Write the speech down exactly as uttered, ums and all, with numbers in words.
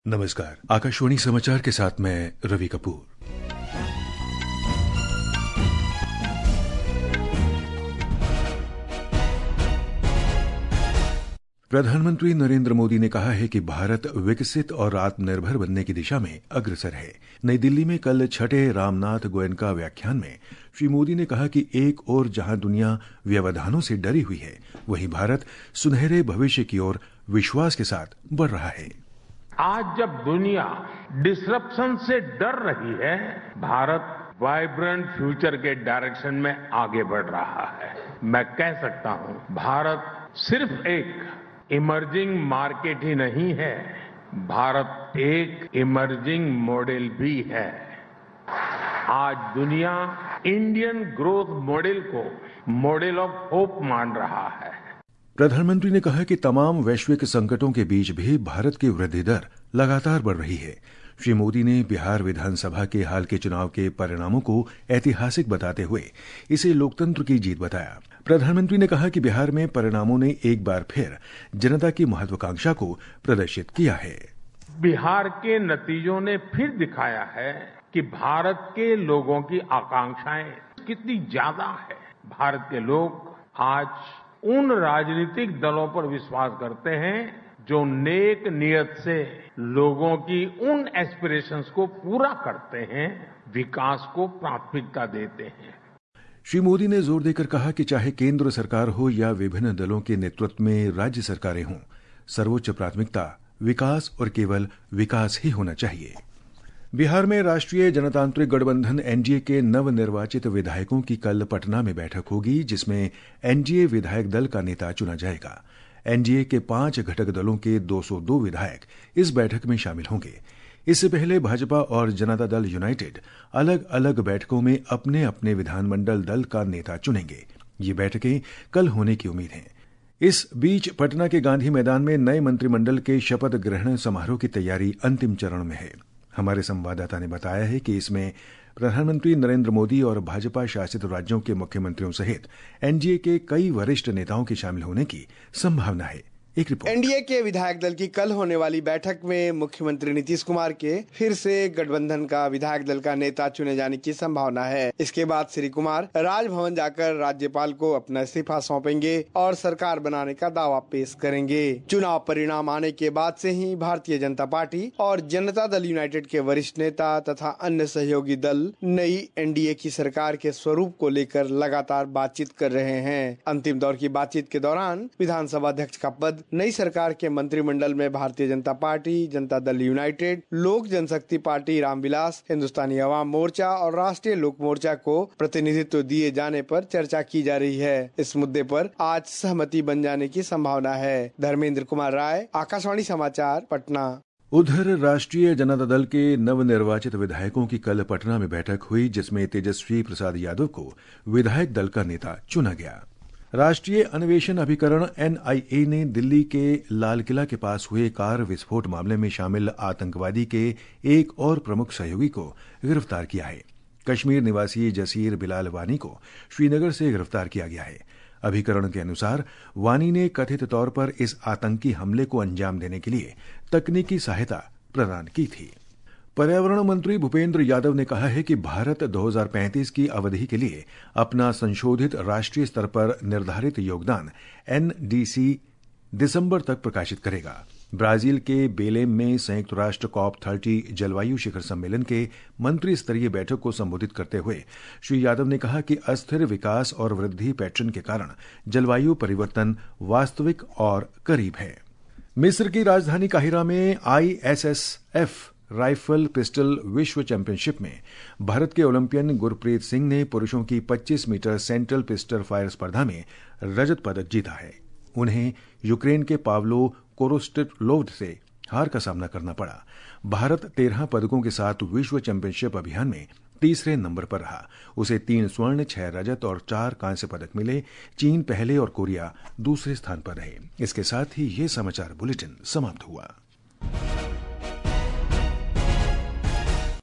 नमस्कार, आकाशवाणी समाचार के साथ मैं रवि कपूर। प्रधानमंत्री नरेंद्र मोदी ने कहा है कि भारत विकसित और आत्मनिर्भर बनने की दिशा में अग्रसर है। नई दिल्ली में कल छठे रामनाथ गोयनका व्याख्यान में श्री मोदी ने कहा कि एक ओर जहां दुनिया व्यवधानों से डरी हुई है, वहीं भारत सुनहरे भविष्य की ओर विश्वास के साथ बढ़ रहा है। आज जब दुनिया डिसरप्शन से डर रही है, भारत वाइब्रेंट फ्यूचर के डायरेक्शन में आगे बढ़ रहा है। मैं कह सकता हूं, भारत सिर्फ एक इमर्जिंग मार्केट ही नहीं है, भारत एक इमर्जिंग मॉडल भी है। आज दुनिया इंडियन ग्रोथ मॉडल को मॉडल ऑफ होप मान रहा है। प्रधानमंत्री ने कहा कि तमाम वैश्विक संकटों के बीच भी भारत की वृद्धि दर लगातार बढ़ रही है। श्री मोदी ने बिहार विधानसभा के हाल के चुनाव के परिणामों को ऐतिहासिक बताते हुए इसे लोकतंत्र की जीत बताया। प्रधानमंत्री ने कहा कि बिहार में परिणामों ने एक बार फिर जनता की महत्वाकांक्षा को प्रदर्शित किया है। बिहार के नतीजों ने फिर दिखाया है कि भारत के लोगों की आकांक्षाएं कितनी ज्यादा है। भारत के लोग आज उन राजनीतिक दलों पर विश्वास करते हैं जो नेक नियत से लोगों की उन एस्पिरेशंस को पूरा करते हैं, विकास को प्राथमिकता देते हैं। श्री मोदी ने जोर देकर कहा कि चाहे केंद्र सरकार हो या विभिन्न दलों के नेतृत्व में राज्य सरकारें हों, सर्वोच्च प्राथमिकता विकास और केवल विकास ही होना चाहिए। बिहार में राष्ट्रीय जनतांत्रिक गठबंधन एनडीए के नवनिर्वाचित विधायकों की कल पटना में बैठक होगी, जिसमें एनडीए विधायक दल का नेता चुना जाएगा। एनडीए के पांच घटक दलों के दो सौ दो विधायक इस बैठक में शामिल होंगे। इससे पहले भाजपा और जनता दल यूनाइटेड अलग अलग बैठकों में अपने अपने विधानमंडल दल का नेता चुनेंगे। ये बैठकें कल होने की उम्मीद है। इस बीच पटना के गांधी मैदान में नए मंत्रिमंडल के शपथ ग्रहण समारोह की तैयारी अंतिम चरण में है। हमारे संवाददाता ने बताया है कि इसमें प्रधानमंत्री नरेंद्र मोदी और भाजपा शासित राज्यों के मुख्यमंत्रियों सहित एनडीए के कई वरिष्ठ नेताओं के शामिल होने की संभावना है। एक रिपोर्ट। एनडीए के विधायक दल की कल होने वाली बैठक में मुख्यमंत्री नीतीश कुमार के फिर से गठबंधन का विधायक दल का नेता चुने जाने की संभावना है। इसके बाद श्री कुमार राजभवन जाकर राज्यपाल को अपना इस्तीफा सौंपेंगे और सरकार बनाने का दावा पेश करेंगे। चुनाव परिणाम आने के बाद से ही भारतीय जनता पार्टी और जनता दल यूनाइटेड के वरिष्ठ नेता तथा अन्य सहयोगी दल नई एनडीए की सरकार के स्वरूप को लेकर लगातार बातचीत कर रहे हैं। अंतिम दौर की बातचीत के दौरान विधानसभा अध्यक्ष का पद नई सरकार के मंत्रिमंडल में भारतीय जनता पार्टी, जनता दल यूनाइटेड, लोक जनशक्ति पार्टी, रामविलास, हिंदुस्तानी अवाम मोर्चा और राष्ट्रीय लोक मोर्चा को प्रतिनिधित्व दिए जाने पर चर्चा की जा रही है। इस मुद्दे पर आज सहमति बन जाने की संभावना है। धर्मेंद्र कुमार राय, आकाशवाणी समाचार, पटना। उधर राष्ट्रीय जनता दल के नवनिर्वाचित विधायकों की कल पटना में बैठक हुई, जिसमें तेजस्वी प्रसाद यादव को विधायक दल का नेता चुना गया। राष्ट्रीय अन्वेषण अभिकरण एनआईए ने दिल्ली के लाल किला के पास हुए कार विस्फोट मामले में शामिल आतंकवादी के एक और प्रमुख सहयोगी को गिरफ्तार किया है। कश्मीर निवासी जसीर बिलाल वानी को श्रीनगर से गिरफ्तार किया गया है। अभिकरण के अनुसार वानी ने कथित तौर पर इस आतंकी हमले को अंजाम देने के लिए तकनीकी सहायता प्रदान की थी। पर्यावरण मंत्री भूपेंद्र यादव ने कहा है कि भारत दो हज़ार पैंतीस की अवधि के लिए अपना संशोधित राष्ट्रीय स्तर पर निर्धारित योगदान एनडीसी दिसंबर तक प्रकाशित करेगा। ब्राजील के बेलेम में संयुक्त राष्ट्र कॉप तीस जलवायु शिखर सम्मेलन के मंत्री स्तरीय बैठक को संबोधित करते हुए श्री यादव ने कहा कि अस्थिर विकास और वृद्धि पैटर्न के कारण जलवायु परिवर्तन वास्तविक और करीब है। मिस्र की राजधानी काहिरा में आईएसएसएफ राइफल पिस्टल विश्व चैंपियनशिप में भारत के ओलंपियन गुरप्रीत सिंह ने पुरुषों की पच्चीस मीटर सेंट्रल पिस्टल फायर स्पर्धा में रजत पदक जीता है। उन्हें यूक्रेन के पावलो कोरोस्टेलोव से हार का सामना करना पड़ा। भारत तेरह पदकों के साथ विश्व चैंपियनशिप अभियान में तीसरे नंबर पर रहा। उसे तीन स्वर्ण, छह रजत और चार कांस्य पदक मिले। चीन पहले और कोरिया दूसरे स्थान पर रहे। इसके साथ ही ये समाचार बुलेटिन समाप्त हुआ।